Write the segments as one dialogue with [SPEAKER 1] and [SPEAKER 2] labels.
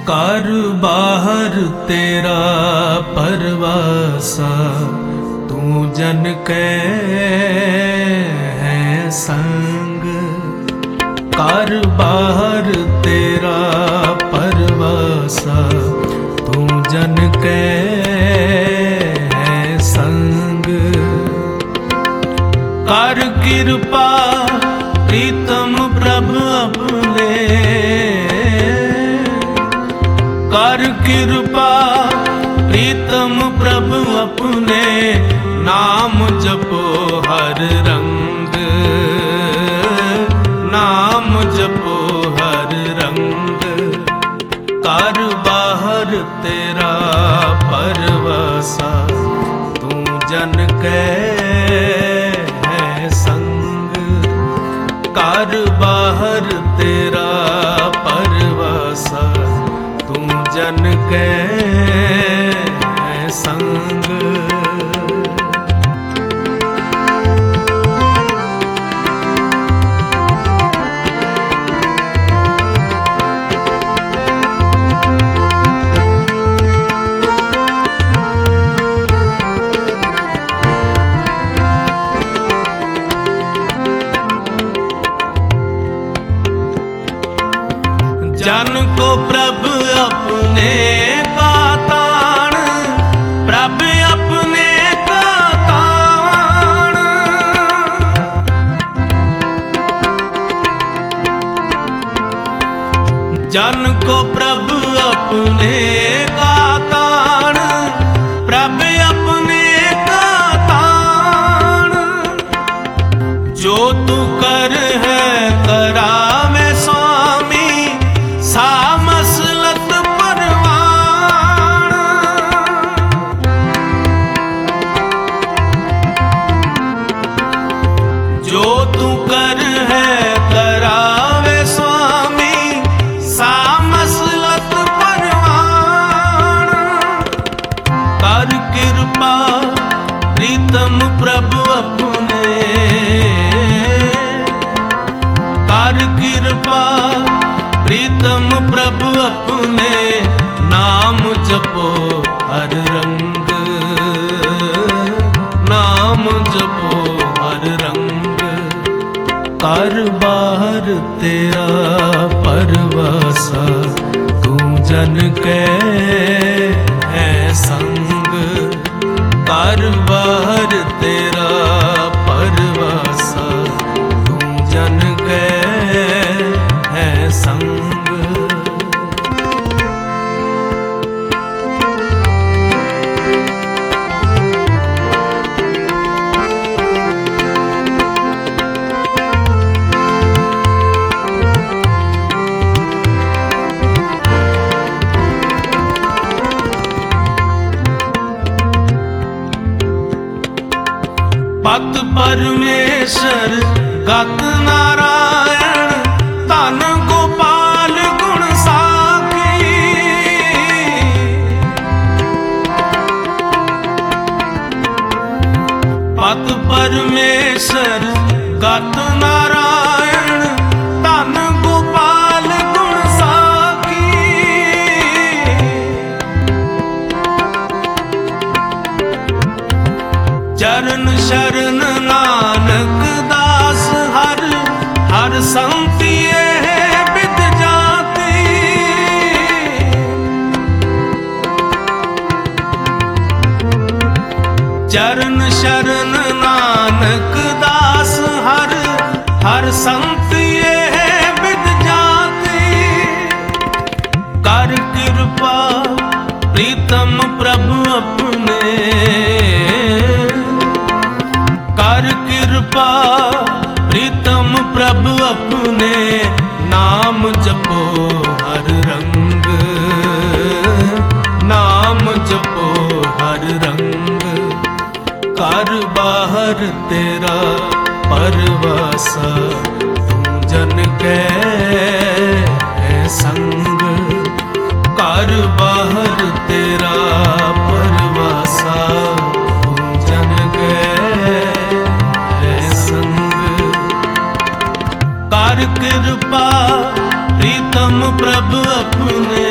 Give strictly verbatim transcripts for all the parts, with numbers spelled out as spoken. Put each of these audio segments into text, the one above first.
[SPEAKER 1] कर बाहर तेरा परवासा, तू जन कै है संग। कर बाहर तेरा परवासा, तू जन कै है संग। कर कृपा प्रीतम प्रभु अपने, कर कृपा प्रीतम प्रभु अपने। नाम जपो हर रंग, नाम जपो हर रंग। कर बाहर तेरा परवासा, तू जन कै है संग। कर बाहर तेरा परवासा, तू जन कै संग। जन को प्रभु अपने का ताण, प्रभु अपने का ताण। जन को प्रभु अपने का ताण, प्रभु अपने का ताण। जो तू कर है करावे स्वामी, सा मसलत परवान। जो तू कर है करावे स्वामी, सा मसलत परवान। कर कृपा प्रीतम प्रभु अपने, कर कृपा प्रीतम प्रभु अपने। नाम जपो हर रंग, नाम जपो हर रंग। कर बाहर तेरा परवासा, तू जन कै है संग। कर बाहर तेरा परवासा, तू जन कै है संग। पत परमेश्वर गत नारायण, धन गोपाल गुण साखी। पत परमेश्वर गत नारायण, धन गोपाल गुण साखी। चरण शरण नानक दास हर, हर संतिए विद जाति। चरण शरण नानक दास हर, हर संतिए विद जाति। कर कृपा प्रीतम प्रभु अपने, कर कृपा प्रीतम प्रभु अपने। नाम जपो हर रंग, नाम जपो हर रंग। कर बाहर तेरा परवासा, तू जन कै है संग। कर बाहर तेरा परवासा, तू जन कै है संग। कर कृपा प्रीतम प्रभ अपने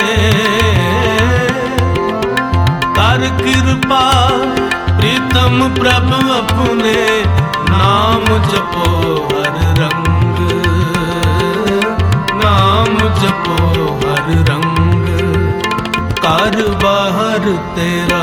[SPEAKER 1] कर कृपा प्रीतम प्रभ अपने नाम जपो हर रंग नाम जपो हर रंग कर बाहर तेरा